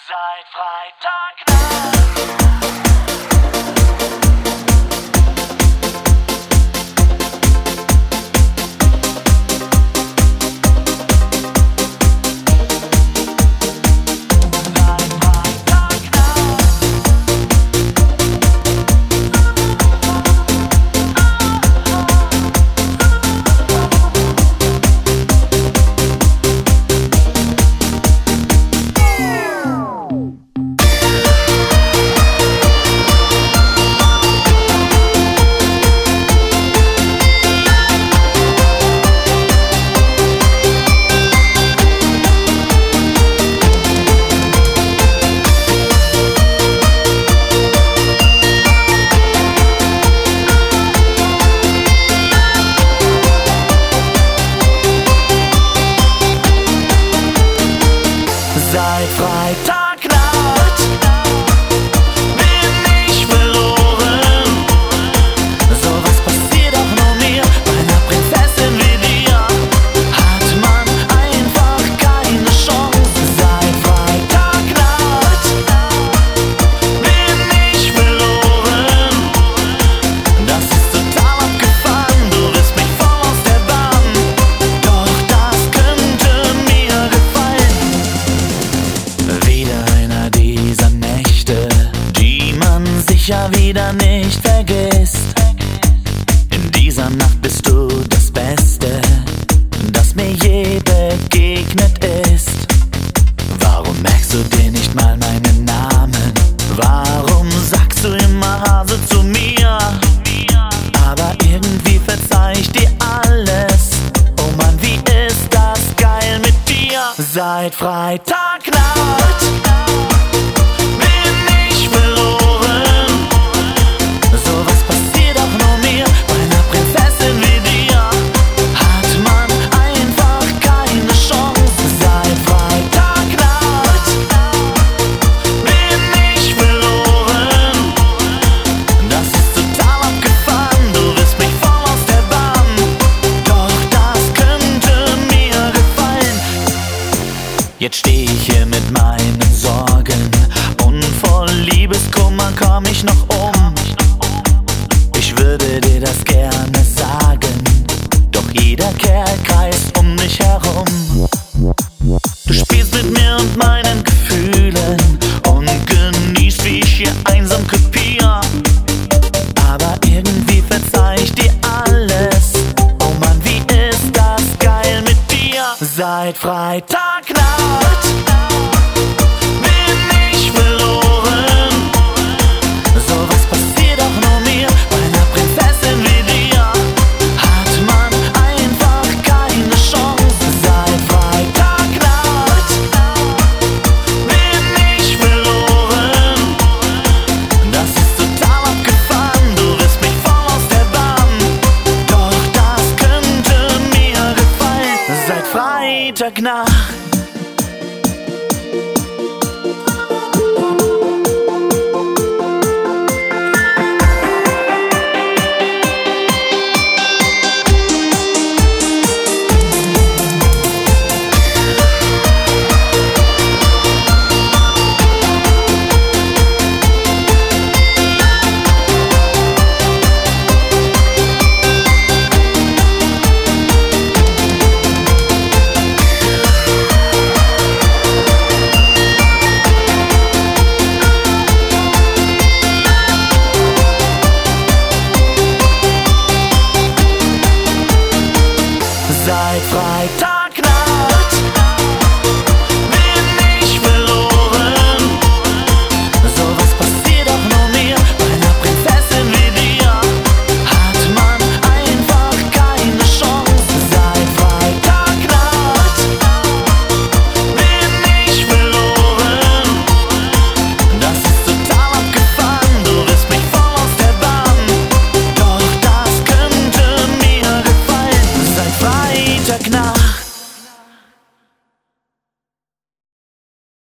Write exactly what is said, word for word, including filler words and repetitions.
Seit Freitagnacht. Seit Freitagnacht bin ich verloren. Sowas passiert auch nur mir, bei einer Prinzessin wie dir hat man einfach keine Chance. Seit Freitagnacht bin ich verloren. Das ist total abgefahren, du wirst mich voll aus der Bahn. Doch das könnte mir gefallen. Wieder einer dieser Nächte, die man sicher wieder nicht vergisst. In dieser Nacht bist du das Beste, das mir je begegnet ist. Warum merkst du dir nicht mal meinen Namen? Warum sagst du immer Hase zu mir? Aber irgendwie verzeih ich dir alles. Oh Mann, wie ist das geil mit dir? Seit Freitagnacht bin ich verloren. Sowas passiert auch nur mir, bei einer Prinzessin wie dir hat man einfach keine Chance. Seit Freitagnacht bin ich verloren. Das ist total abgefahren, du wirst mich voll aus der Bahn. Doch das könnte mir gefallen. Jetzt steh ich hier mit meinen Sorgen und voll Liebeskummer komm ich noch um. Ich würde dir das gerne sagen, doch jeder Kerl kreist um mich herum. Du spielst mit mir und meinen Gefühlen und genießt, wie ich hier einsam krepier. Aber irgendwie verzeih ich dir alles. Oh Mann, wie ist das geil mit dir? Seit Freitagnacht bin ich verloren. Sowas passiert auch nur mir, bei einer Prinzessin wie dir hat man einfach keine Chance. Seit Freitagnacht bin ich verloren. Das ist total abgefahren, du wirst mich voll aus der Bahn. Doch das könnte mir gefallen. Seit Freitagnacht. Seit Freitagnacht